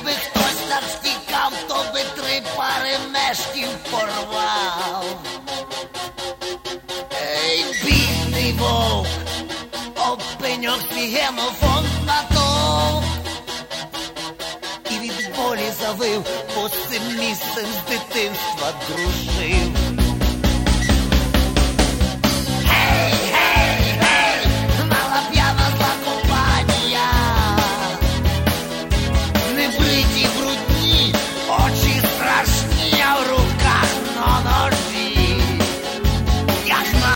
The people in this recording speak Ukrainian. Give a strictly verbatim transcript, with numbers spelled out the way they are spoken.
якби хтось так стікав, то би три пари мештів порвав. Ей, бідний вовк, об пеньок свій генофонд натовп і від болі завив, бо з цим місцем з дитинства дружив.